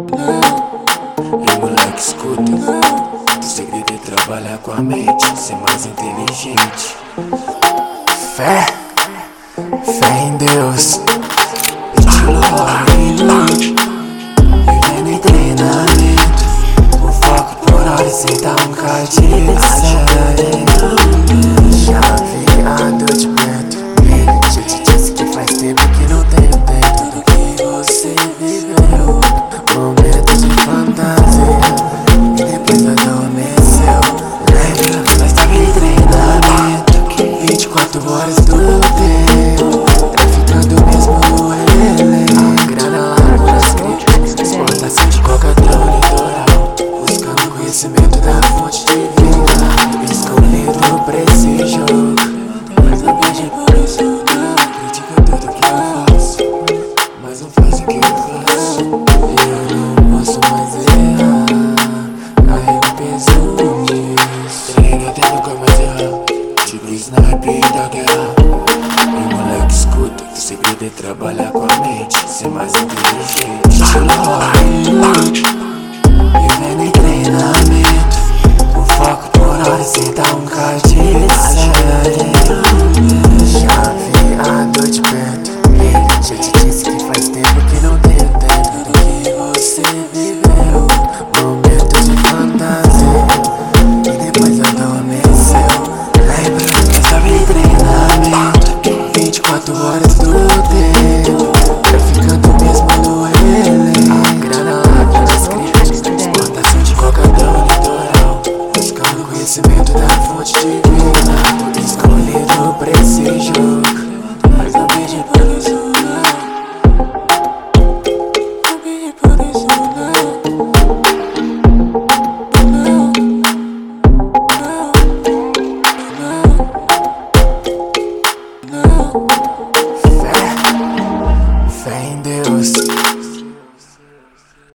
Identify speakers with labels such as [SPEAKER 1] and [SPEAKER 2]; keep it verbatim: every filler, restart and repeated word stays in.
[SPEAKER 1] E moleque, escuta, o segredo é trabalhar com a mente, ser mais inteligente. Fé, fé em Deus, estilo Hollywood, vivendo em treinamento. O foco por hora e sem dar um cardinho de série. Já vi a dor de perto, já te disse que faz tempo que não tenho tempo do que você viveu. Momentos de fantasia, e depois adormeceu. Lembra, nós tava em treinamento, vinte e quatro horas do tempo, traficando mesmo no elenco. A grana lá nas críticas, exportação de coca-tão litoral, buscando conhecimento da fonte divina, escolhendo pra esse jogo. Mas não pede por isso, critica tudo que eu faço, mas não faz o que eu faço. Eu não posso mais errar, carrego peso nisso. Treino até nunca mais errar, tipo sniper da guerra. E moleque, escuta, que o segredo é trabalhar com a mente, ser mais inteligente.